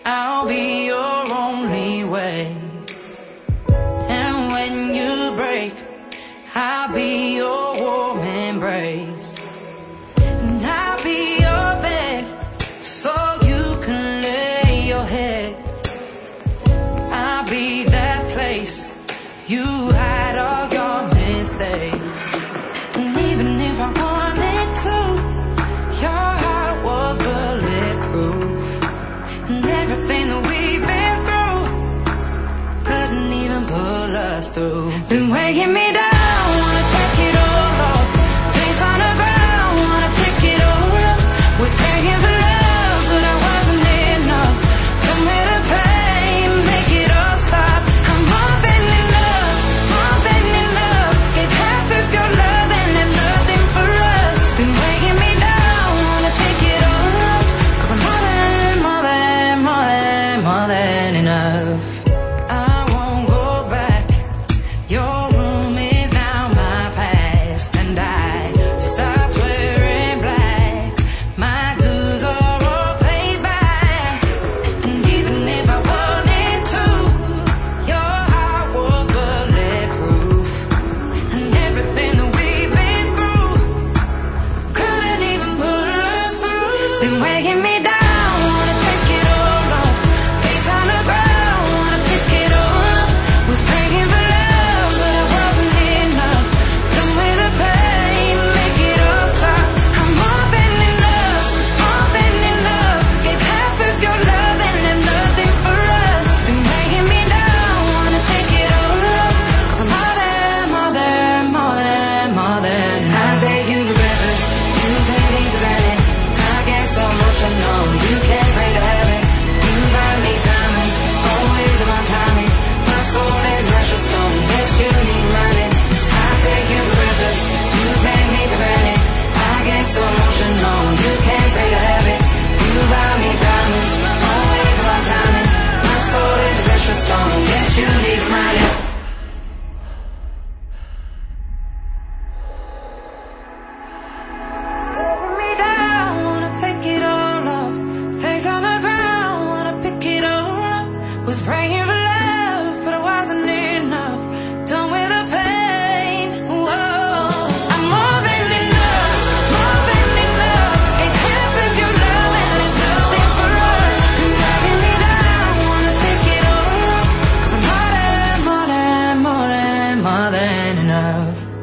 I'll be your only way. And when you break, I'll be your warm embrace. And I'll be your bed, so you can lay your head. I'll be that place you hide all your mistakes. And even if I wanted to, your heart was bulletproof. And everything that we've been through couldn't even pull us through. Been weighing me down, wanna take it all off. Face on the ground, wanna pick it all up. Was praying for love, but I wasn't enough. Come with the pain, make it all stop. I'm more than enough, more than enough. Gave half of your love and then nothing for us. Been weighing me down, wanna take it all off. 'Cause I'm more than, more than, more than, more than enough. I won't go back. Your room is now my past, and I stopped wearing black. My dues are all paid back. And even if I wanted to, your heart was bulletproof. And everything that we've been through couldn't even pull us through. Been weighing me down, wanna take it all off. Face on the ground, wanna pick it all up. Was praying for love, but it wasn't enough. Come with the pain, make it all stop. I'm more than enough, more than enough. Gave half of your love and then nothing for us. Been weighing me down, wanna take it all off. 'Cause I'm more than, more than, more than, more than. I take you for breakfast, you take me for granted. I get so emotional, you can't pray to heaven. You buy me diamonds, always on timing. My soul is precious stone, yes you need money. I take you for breakfast, you take me for granted. I get so emotional, you can't pray to heaven. You buy me diamonds, always on timing. My soul is precious stone, yes you need money. Me down, wanna take it all off. Face on the ground, wanna pick it all up. Was praying for love, but it wasn't enough. Done with the pain. Whoa, I'm more than enough, more than enough. Gave half of your love and then nothing for us. Knocking me down, wanna take it all off. 'Cause I'm more than, more than, more than, more than enough.